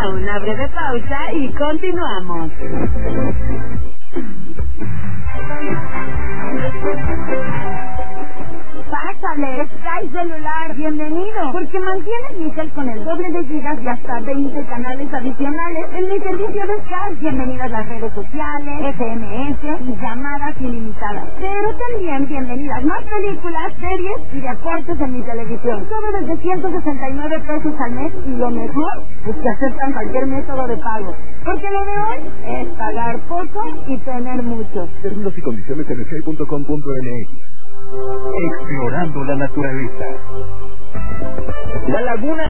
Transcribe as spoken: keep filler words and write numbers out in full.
una breve pausa y continuamos. Pásale, Sky Celular, bienvenido, porque mantienes mi cel con el doble de gigas y hasta veinte canales adicionales en mi servicio de Sky. Bienvenidas las redes sociales, S M S y llamadas ilimitadas. Pero también bienvenidas más películas, series y deportes en mi televisión. Todo desde ciento sesenta y nueve pesos al mes y lo mejor es que aceptan cualquier método de pago. Porque lo de hoy es pagar poco y tener mucho. Términos y condiciones en sky punto com punto m x. Explorando la naturaleza. La laguna